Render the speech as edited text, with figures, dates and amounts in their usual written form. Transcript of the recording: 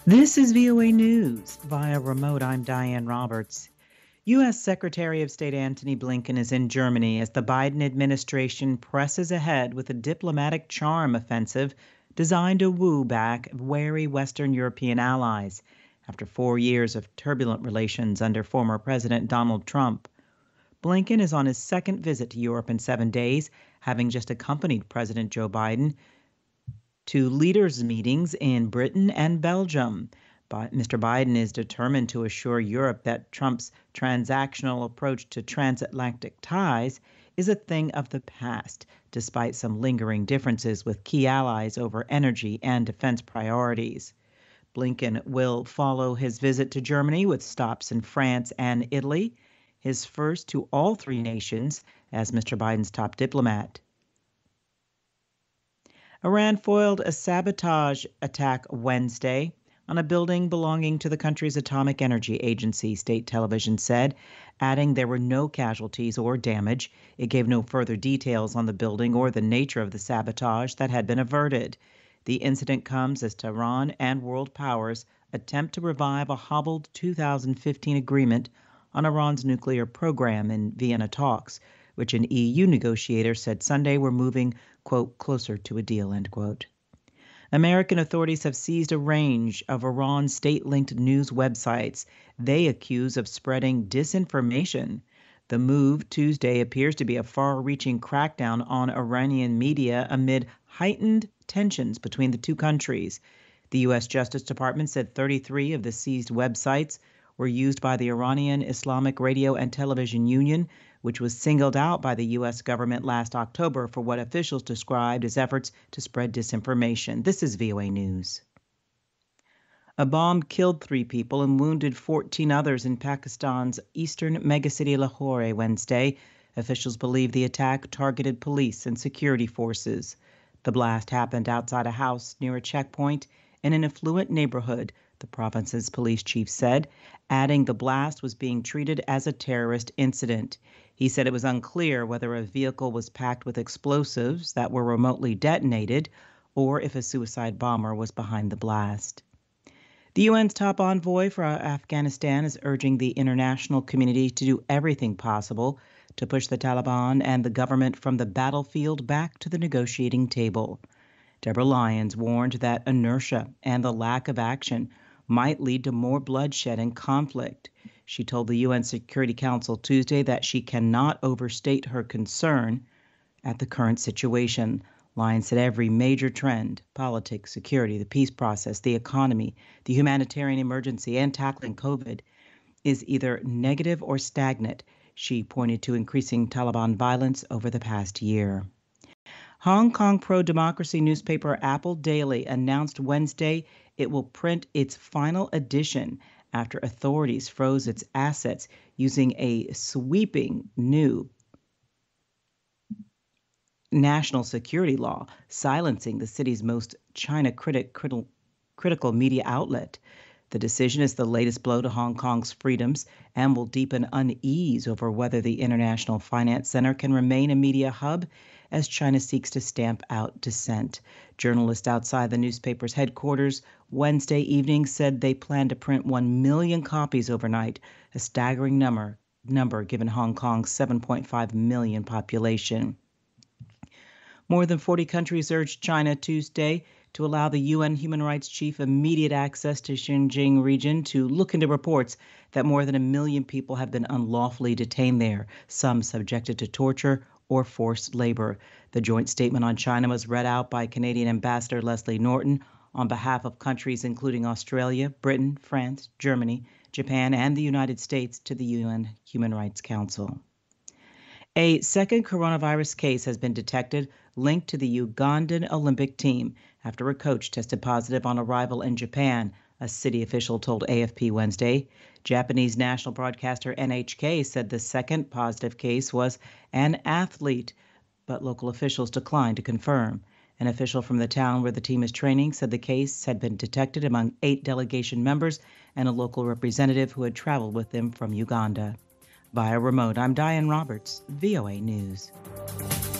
This is VOA News. Via remote, I'm Diane Roberts. U.S. Secretary of State Antony Blinken is in Germany as the Biden administration presses ahead with a diplomatic charm offensive designed to woo back wary Western European allies after 4 years of turbulent relations under former President Donald Trump. Blinken is on his second visit to Europe in 7 days, having just accompanied President Joe Biden to leaders' meetings in Britain and Belgium. But Mr. Biden is determined to assure Europe that Trump's transactional approach to transatlantic ties is a thing of the past, despite some lingering differences with key allies over energy and defense priorities. Blinken will follow his visit to Germany with stops in France and Italy, his first to all three nations as Mr. Biden's top diplomat. Iran foiled a sabotage attack Wednesday on a building belonging to the country's atomic energy agency, state television said, adding there were no casualties or damage. It gave no further details on the building or the nature of the sabotage that had been averted. The incident comes as Tehran and world powers attempt to revive a hobbled 2015 agreement on Iran's nuclear program in Vienna talks, which an EU negotiator said Sunday were moving, quote, closer to a deal, end quote. American authorities have seized a range of Iran state-linked news websites they accuse of spreading disinformation. The move Tuesday appears to be a far-reaching crackdown on Iranian media amid heightened tensions between the two countries. The U.S. Justice Department said 33 of the seized websites were used by the Iranian Islamic Radio and Television Union, which was singled out by the U.S. government last October for what officials described as efforts to spread disinformation. This is VOA News. A bomb killed 3 people and wounded 14 others in Pakistan's eastern megacity Lahore Wednesday. Officials believe the attack targeted police and security forces. The blast happened outside a house near a checkpoint in an affluent neighborhood, the province's police chief said, adding the blast was being treated as a terrorist incident. He said it was unclear whether a vehicle was packed with explosives that were remotely detonated or if a suicide bomber was behind the blast. The UN's top envoy for Afghanistan is urging the international community to do everything possible to push the Taliban and the government from the battlefield back to the negotiating table. Deborah Lyons warned that inertia and the lack of action might lead to more bloodshed and conflict. She told the UN Security Council Tuesday that she cannot overstate her concern at the current situation. Lyons said every major trend, politics, security, the peace process, the economy, the humanitarian emergency, and tackling COVID, is either negative or stagnant. She pointed to increasing Taliban violence over the past year. Hong Kong pro-democracy newspaper Apple Daily announced Wednesday it will print its final edition after authorities froze its assets using a sweeping new national security law, silencing the city's most China-critical media outlet. The decision is the latest blow to Hong Kong's freedoms and will deepen unease over whether the International Finance Center can remain a media hub as China seeks to stamp out dissent. Journalists outside the newspaper's headquarters Wednesday evening said they plan to print 1 million copies overnight, a staggering number given Hong Kong's 7.5 million population. More than 40 countries urged China Tuesday to allow the UN human rights chief immediate access to Xinjiang region to look into reports that more than 1 million people have been unlawfully detained there, some subjected to torture or forced labor. The joint statement on China was read out by Canadian Ambassador Leslie Norton on behalf of countries including Australia, Britain, France, Germany, Japan, and the United States to the UN Human Rights Council. A second coronavirus case has been detected linked to the Ugandan Olympic team after a coach tested positive on arrival in Japan, a city official told AFP Wednesday. Japanese national broadcaster NHK said the second positive case was an athlete, but local officials declined to confirm. An official from the town where the team is training said the case had been detected among 8 delegation members and a local representative who had traveled with them from Uganda. Via remote, I'm Diane Roberts, VOA News.